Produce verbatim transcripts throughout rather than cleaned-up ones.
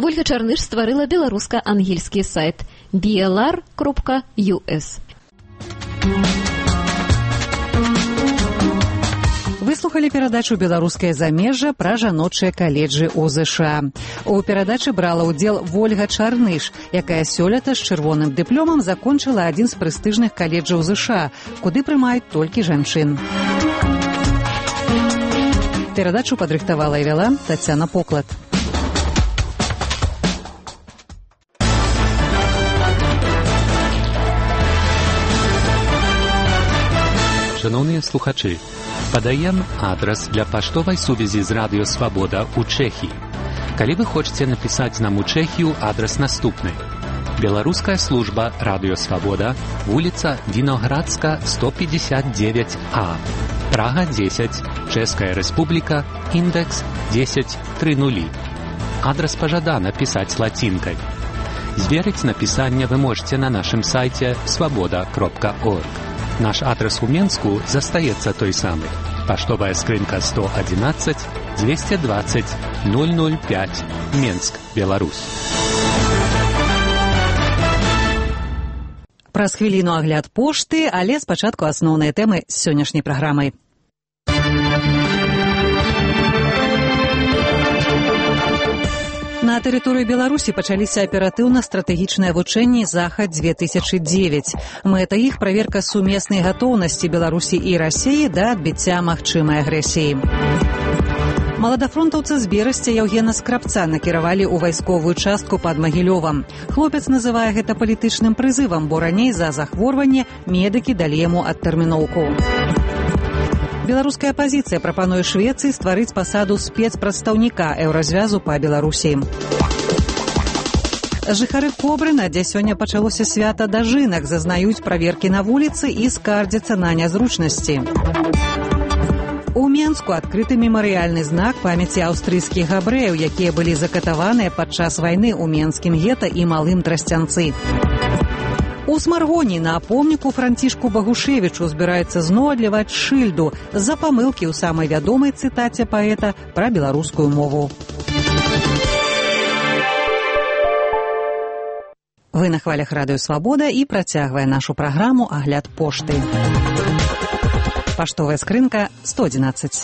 Вольга Чарныш стварыла беларуска-ангельскі сайт би эл ар крапка ю эс. Выслухалі перадачу «Беларускае замежжа» пра жаночыя каледжы ў ЗША. У перадачы брала ўдзел Вольга Чарныш, якая сёлета з чырвоным дыпломам закончыла адзін з прэстыжных каледжаў ЗША, куды прымаюць толькі жанчын. Перадачу падрыхтавала і вяла Тацяна Поклад. Шановні слухачі, подаем адрес для поштовой сувязі з Радіо Свобода у Чехії. Коли ви хочете написать нам у Чехію, адрес наступний. Белорусская служба Радіо Свобода, вулиця Виноградска, сто пятьдесят девять А, Прага десять, Чешская Республика, индекс десять тридцать. Адрес пожадано писать латинкой. Зверить написание вы можете на нашем сайте свобода крапка орг. Наш адрес у Менску застаецца той самый. Поштовая скрынка сто одиннадцать двести двадцать ноль ноль пять, Менск, Беларусь. Праз хвіліну агляд пошты, але спачатку асноўныя тэмы з сённяшняй праграмай. На тэрыторыі Беларусі пачаліся аператыўна-стратэгічныя вучэнні «Захад-две тысячи девять». Мэта іх – праверка сумеснай гатоўнасці Беларусі і Расіі да адбіцця магчымай агрэсіі. Маладафронтаўца з Берасця Яўгена Скрабца накіравалі ў вайсковую частку пад Магілёвам. Хлопец называе гэта палітычным прызывам, бо раней за захворванне медыкі далі яму адтэрміноўку. Беларуская апазіцыя прапануе Швецыі стварыць пасаду спецпрадстаўніка еўразвязу па Беларусі. Жыхары Кобрына, дзе сёння пачалося свята дажынак, зазнаюць праверкі на вуліцы і скардзяцца на нязручнасці. У Менску адкрыты мемарыяльны знак памяці аўстрыйскіх габрэяў, якія былі закатаваныя падчас вайны ў менскім гета і Малым Трасцянцы. У Смаргоні на помніку Францішку Багушевічу збіраецца зноў адліваць шыльду за памылкі ў самай вядомай цытаце паэта пра беларускую мову. Вы на хвалях Радыё Свабода і працягвае нашу праграму «Агляд пошты». Паштовая скрынка сто одиннадцать.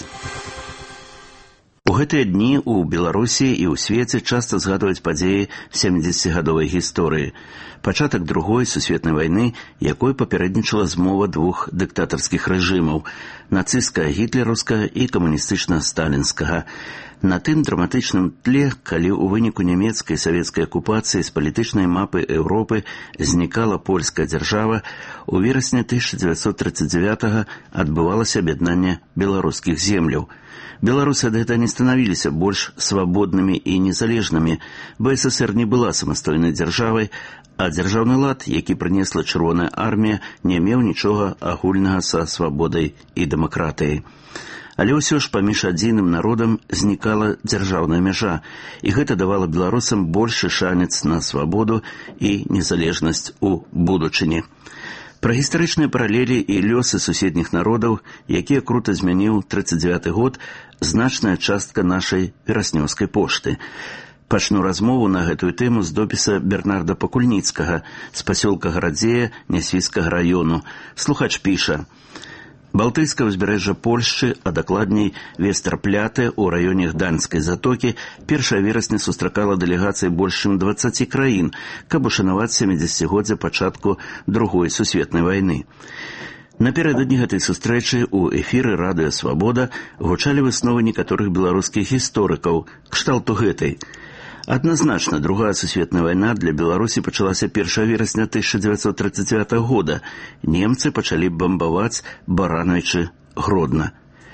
У гэтыя дні ў Беларусі і ў свеце часта згадваюць падзеі сямідзесяцігадовай гісторыі. Пачатак другой сусветнай вайны, якой папярэднічала змова двух дыктатарскіх рэжымаў – нацысцкага гітлераўскага і камуністычна-сталінскага. На тым драматычным тле, калі ў выніку нямецкай і савецкай акупацыі з палітычнай мапы Еўропы знікала польская дзяржава, у верасні тысяча дзевяцьсот тридцать девятого адбывалася аб'яднанне беларускіх земляў. Беларусы ад гэтага не станавіліся больш свабоднымі і незалежнымі, бо эс эсэр не была самастойнай дзяржавай, а дзяржаўны лад, які прынесла Чырвоная армія, не меў нічога агульнага са свабодай і дэмакратыяй. Але ўсё ж паміж адзіным народам знікала дзяржаўная мяжа, і гэта давала беларусам большы шанец на свабоду і незалежнасць у будучыні. Пра гістарычныя паралелі і лёсы суседніх народаў, якія крута змяніў тридцать девяты год, значная частка нашай вераснёўскай пошты. Пачну размову на гэтую тэму з допіса Бернарда Пакульніцкага з пасёлка Гарадзея Нясвіцкага раёну. Слухач піша: Балтыйскае ўзбярэжжа Польшчы, а дакладней Вестэрпляте ў раёне Гданьскай затокі першага верасня сустракала дэлегацыі больш чым дваццаці краін, каб ушанаваць сямідзесяцігоддзе пачатку другой сусветнай вайны. Напярэдадні гэтай сустрэчы ў эфіры Радыё Свабода гучалі высновы некаторых беларускіх гісторыкаў кшталту гэтай. Адназначна, другая сусветная вайна для Беларусі пачалася першага верасня тысяча дзевяцьсот тридцать девятого года. Немцы пачалі бамбаваць Барановічы Гродна.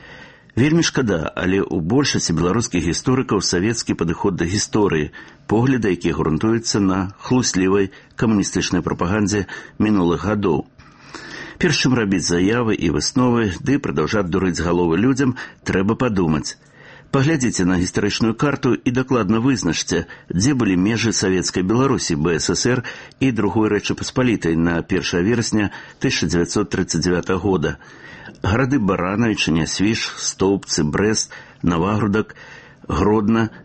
Вельмі шкада, але ў большасці беларускіх гісторыкаў савецкі падыход да гісторыі, погляды, якія грунтуюцца на хлуслівай камуністычнай прапагандзе мінулых гадоў. Перш чым рабіць заявы і высновы, ды прадаўжаць дурыць галовы людзям, трэба падумаць. Паглядзіце на гістарычную карту і дакладна вызначце, дзе былі межы савецкай Беларусі, бэ эс эс эр і другой Рэчы Паспалітай на першага верасня тысяча дзевяцьсот тридцать девятого года. Гарады Барановічы, Нясвіж, Стоўбцы, Брэст, Навагрудак, Гродна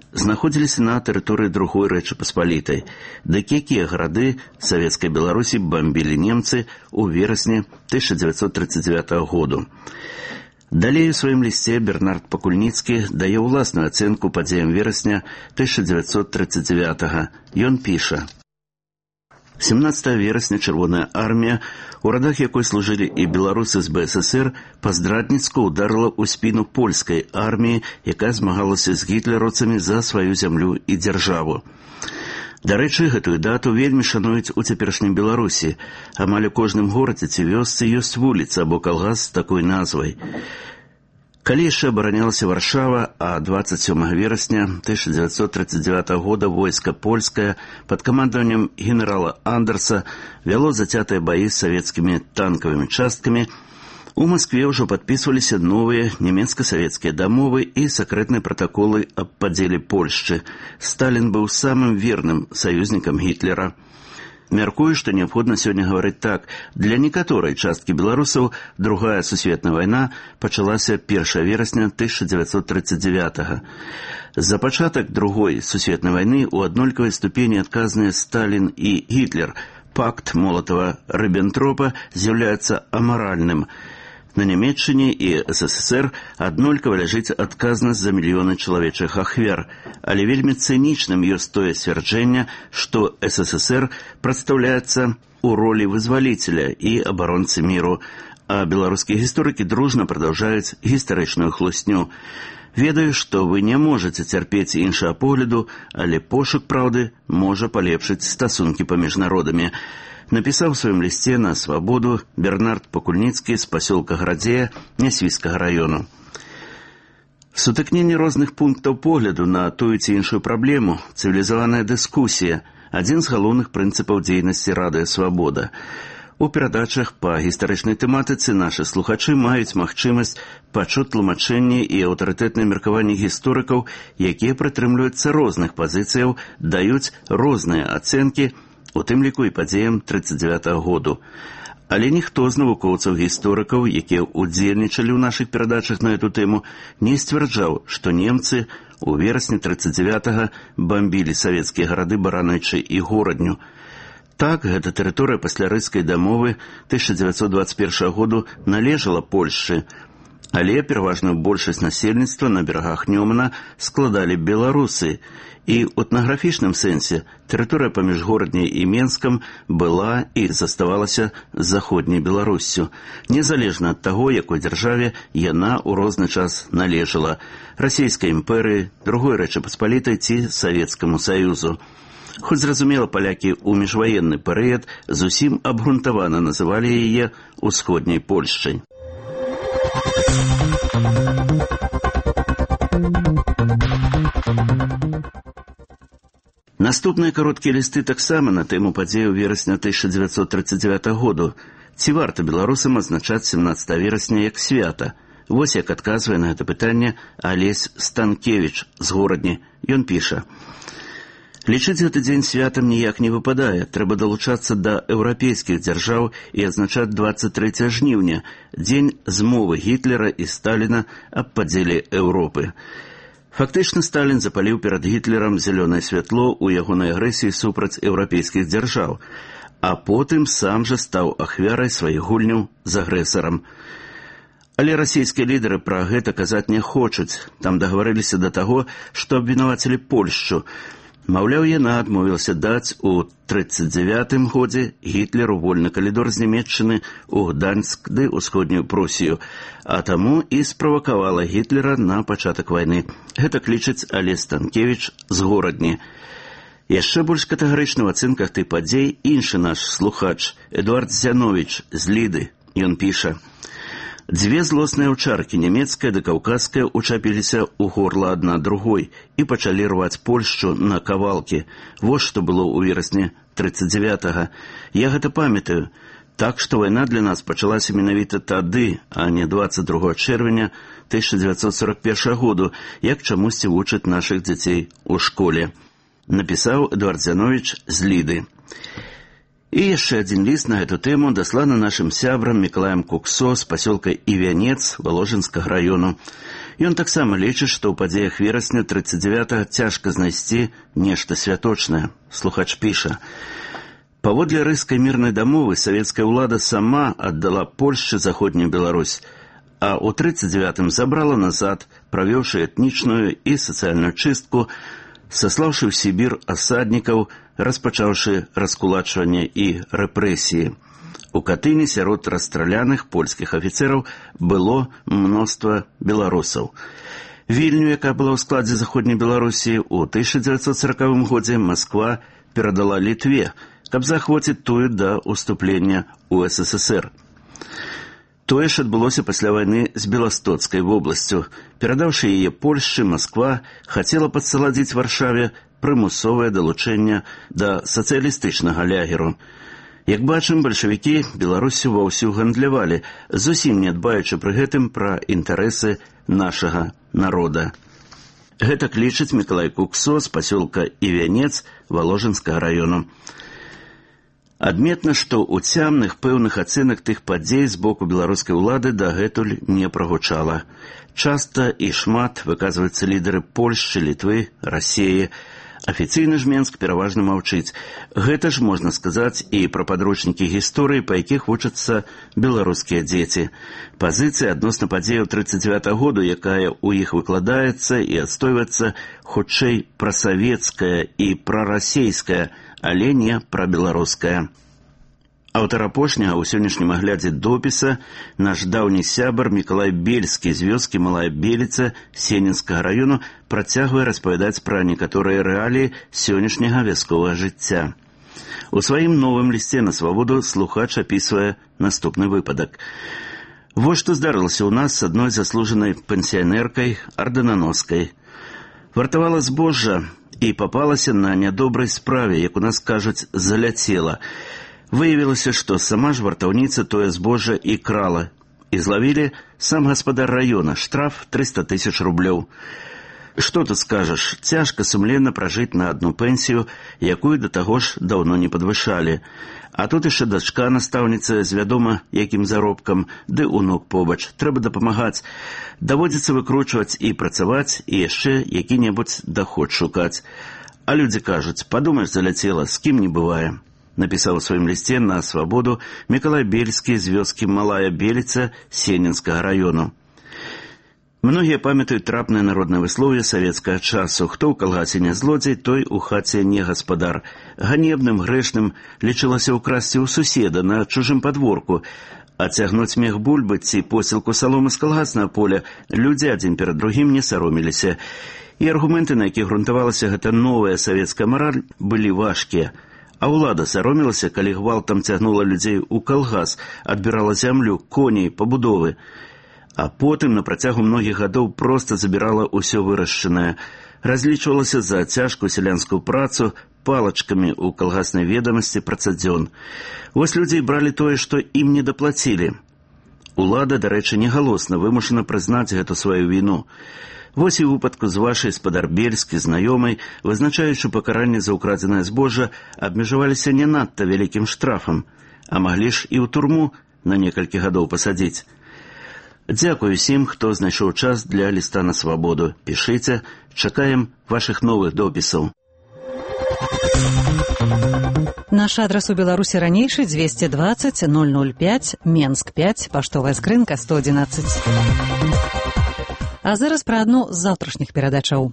знаходзіліся на тэрыторыі другой Рэчы Паспалітай. Дык якія гарады савецкай Беларусі бамбілі немцы ў верасні тысяча дзевяцьсот тридцать девятого году. Далей у сваім лісце Бернард Пакульніцкі дае ўласную ацэнку падзеям верасня тысяча дзевяцьсот тридцать девятого. Ён піша: семнадцатого верасня Чырвоная армія, у радах якой служылі і беларусы з Бэ Эс Эс Эр, па-здрадніцку ударыла ў спіну польскай арміі, якая змагалася з гітлераўцамі за сваю зямлю і дзяржаву. Дарэчы, гэтую дату вельмі шануюць у цяперашняй Беларусі. Амаль у кожным горадзе ці вёсцы ёсць вуліца або калгас з такой назвай. Калі яшчэ абаранялася Варшава, а двадцать сёмага верасня тысяча дзевяцьсот тридцать девятого года войска польскае пад камандаваннем генерала Андерса вяло зацятыя баі з савецкімі танкавымі часткамі, у Маскве ўжо падпісваліся новыя нямецка-савецкія дамовы і сакрэтныя пратаколы аб падзеле Польшчы. Сталін быў самым верным саюзнікам Гітлера. Мяркую, што неабходна сёння гаварыць так. Для некаторай часткі беларусаў другая сусветная вайна пачалася першага верасня тысяча дзевяцьсот тридцать девятого. За пачатак другой сусветнай вайны ў аднолькавай ступені адказныя Сталін і Гітлер. Пакт Молотава-Риббентропа з'яўляецца амаральным. На Нямецчыне і Эс Эс Эс Эр аднолькава ляжыць адказнасць за мільёны чалавечых ахвяр, але вельмі цынічным ёсць тое сцвярджэнне, што Эс Эс Эс Эр прадстаўляецца ў ролі вызваліцеля і абаронцы міру, а беларускія гісторыкі дружна прадаўжаюць гістарычную хлусню. Ведаю, што вы не можаце цярпець іншага погляду, але пошук праўды можа палепшыць стасункі паміж народамі. Напісаў у сваім лісце на Свабоду Бернард Пакульніцкі з пасёлка Градзея Нясвіцкага раёну. Сутыкненне розных пунктаў погляду на тую ці іншую праблему, цывілізаваная дыскусія – адзін з галоўных прынцыпаў дзейнасці Радыё Свабода. У перадачах па гістарычнай тэматыцы нашы слухачы маюць магчымасць пачуць тлумачэнні і аўтарытэтныя меркаванні гісторыкаў, якія прытрымліваюцца розных пазіцыяў, даюць розныя ацэнкі, у тым ліку і падзеям тридцать девятого году. Але ніхто з навукоўцаў-гісторыкаў, якія ўдзельнічалі ў нашых перадачах на эту тэму, не сцвярджаў, што немцы у верасні тридцать девятого бамбілі савецкія гарады Баранойчы і Горадню. Так, гэта тэрыторыя пасля Рыцкай дамовы тысяча дзевяцьсот двадцать первого году належала Польшчы, але пераважную большасць насельніцтва на берагах Нёмана складалі беларусы, і ў этнаграфічным сэнсе тэрыторыя паміж Горадняй і Менскам была і заставалася заходняй Беларуссю, незалежна ад таго, якой дзяржаве яна ў розны час належала – Расійскай імперыі, другой Рэчы Паспалітай ці Савецкаму Саюзу. Хоць, зразумела, палякі ў міжваенны перыяд зусім абгрунтавана называлі яе ўсходняй Польшчай. Наступныя кароткія лісты таксама на тэму падзеяў верасня тысяча дзевяцьсот тридцать девятого году. Ці варта беларусам адзначаць семнадцатого верасня як свята? Вось як адказвае на гэта пытанне Алесь Станкевіч з Горадні. Ён піша: лічыць гэты дзень святам ніяк не выпадае. Трэба далучацца да еўрапейскіх дзяржаў і адзначаць двадцать трэцяга жніўня, дзень змовы Гітлера і Сталіна аб падзеле Еўропы. Фактычна, Сталін запаліў перад Гітлерам зялёнае святло ў ягонай агрэсіі супраць еўрапейскіх дзяржаў, а потым сам жа стаў ахвярай сваіх гульняў з агрэсарам. Але расійскія лідары пра гэта казаць не хочуць. Там дагаварыліся да таго, што абвінавацілі Польшчу. Маўляў, яна адмовілася даць у тридцать девятым годзе Гітлеру вольны калідор з Нямецчыны ў Гданьск ды ўсходнюю Прусію, а таму і справакавала Гітлера на пачатак вайны. Гэта лічыць Алесь Станкевіч з Горадні. Яшчэ больш катэгарычны ў ацэнках тых падзей іншы наш слухач Эдуард Зяновіч з Ліды. Ён піша: дзве злосныя ўчаркі, нямецкая ды каўказская, учапіліся ў горла адна другой і пачалі рваць Польшчу на кавалкі. Вось што было ў верасні тридцать девятого. Я гэта памятаю. Так што вайна для нас пачалася менавіта тады, а не двадцать другого чэрвеня тысяча дзевяцьсот сорок первого году, як чамусьці вучаць нашых дзяцей у школе. Напісаў Эдуард Зяновіч з Ліды. І яшчэ адзін ліст на гэту тэму дасланы нашым сябрам Мікалаем Куксо з пасёлка Івянец Воложынскага раёну. Ён таксама лічыць, што ў падзеях верасня трыццаць дзевятага цяжка знайсці нешта святочнае. Слухач піша: «Паводле рыскай мірнай дамовы савецкая ўлада сама аддала Польшчы заходнюю Беларусь, а ў трыццаць дзевятым забрала назад, правёўшы этнічную і сацыяльную чыстку, саслаўшы ў Сібір асаднікаў, распачаўшы раскулачванне і рэпрэсіі. У Катыні сярод расстраляных польскіх афіцэраў было мноства беларусаў. Вільню, якая была ў складзе заходняй Беларусі, у тысяча дзевяцьсот саракавым годзе Масква перадала Літве, каб заахвоціць тую да ўступлення ў эс эс эс эр. Тое ж адбылося пасля вайны з Беластоцкай вобласцю. Перадаўшы яе Польшчы, Масква хацела падсаладзіць Варшаве прымусовае далучэнне да сацыялістычнага лягеру. Як бачым, бальшавікі Беларусю ваўсю гандлявалі, зусім не дбаючы пры гэтым пра інтарэсы нашага народа. Гэтак лічыць Мікалай Куксо з пасёлка Івянец Валожынскага раёну. Адметна, што ў цямных пэўных ацэнак тых падзей з боку беларускай улады дагэтуль не прагучала. Часта і шмат выказваюцца лідары Польшчы, Літвы, Расіі. Афіцыйны ж Менск пераважна маўчыць. Гэта ж можна сказаць і пра падручнікі гісторыі, па якіх вучацца беларускія дзеці. Пазіцыя адносна падзеяў трыццаць дзевятага году, якая ў іх выкладаецца і адстойваецца, хутчэй прасавецкая і прарасейская, але не прабеларуская. Аўтар апошняга ў сённяшнім аглядзе допіса наш даўні сябар Мікалай Бельскі з вёскі Малая Беліца Сенінскага раёну працягвае распавядаць пра некаторыя рэаліі сённяшняга вясковага жыцця. У сваім новым лісце на свабоду слухач апісвае наступны выпадак. Вось што здарылася ў нас з адной заслужанай пенсіянеркай, ардынаноскай. Вартавала збожжа і папалася на нядобрай справе, як у нас кажуць, заляцела. Выявілася, што сама ж вартаўніца тое збожжа і крала. І злавілі сам гаспадар раёна, штраф трыста тысяч рублёў. Што тут скажаш, цяжка сумленна пражыць на адну пенсію, якую да таго ж даўно не падвышалі. А тут яшчэ дачка настаўніца з вядома якім заробкам, ды унук побач. Трэба дапамагаць. Даводзіцца выкручваць і працаваць, і яшчэ які-небудзь даход шукаць. А людзі кажуць, падумаеш, заляцела, з кім не бывае. Напісаў у сваім лісце на свабоду Мікалай Бельскі з вёскі Малая Беліца Сенінскага раёну. Многія памятаюць трапнае народнае выслоўе савецкага часу. Хто ў калгасе не злодзей, той у хаце не гаспадар. Ганебным, грэшным лічылася ўкрасці ў суседа на чужым падворку, а цягнуць мех бульбы ці посілку саломы з калгаснага поля людзі адзін перад другім не сароміліся. І аргументы, на якіх грунтавалася гэта новая савецкая мараль, былі важкія. А ўлада саромілася, калі гвалтам цягнула людзей у калгас, адбірала зямлю, коней, пабудовы. А потым на працягу многіх гадоў проста забірала ўсё вырашчанае. Разлічвалася за цяжкую сялянскую працу палачкамі ў калгаснай ведамасці працадзён. Вось людзей бралі тое, што ім не даплацілі. Улада, дарэчы, негалосна вымушана прызнаць гэту сваю віну. Вось і ў выпадку з вашай спадар Бельскі знаёмай, вызначаючы пакаранне за ўкрадзенае збожжа, абмежаваліся не надта вялікім штрафам, а маглі ж і ў турму на некалькі гадоў пасадзіць. Дзякую усім, хто знайшоў час для ліста на свабоду. Пішыце, чакаем вашых новых допісаў. Наш адрас у Беларусі ранейшы двести двадцать ноль ноль пять, Менск пять, паштовая скрынка сто одиннадцать. А зараз пра адну з заўтрашніх перадачаў.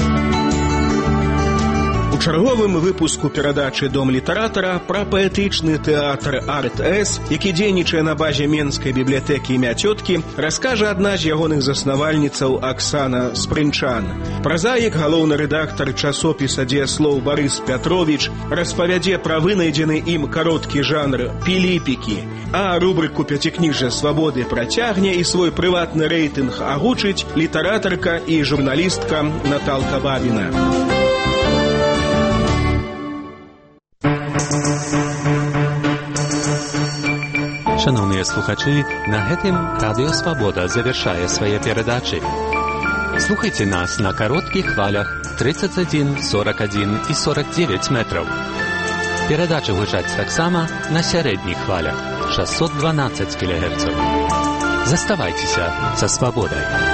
У чарговым выпуску перадачы «Дом літаратара» пра паэтычны тэатр «Арт-Эс», які дзейнічае на базе Менскай бібліятэкі імя цёткі, раскажа адна з ягоных заснавальніцаў Аксана Спрынчан. Празаік, галоўны рэдактар часопіса «Дзеяслоў» Барыс Пятровіч распавядзе пра вынайдзены ім кароткі жанр «Піліпікі», а рубрыку «Пяцікніжжа свабоды» працягне і свой прыватны рэйтынг агучыць літаратарка і журналістка Наталка Бабіна. Шановныя слухачы, на гэтым Радыё Свабода завяршае свае перадачы. Слухайце нас на кароткіх хвалях тридцать один, сорок один і сорок девять метраў. Перадачы гучаць таксама на сярэдніх хвалях шестьсот двенадцать кілогерцаў. Заставайцеся са свабодай.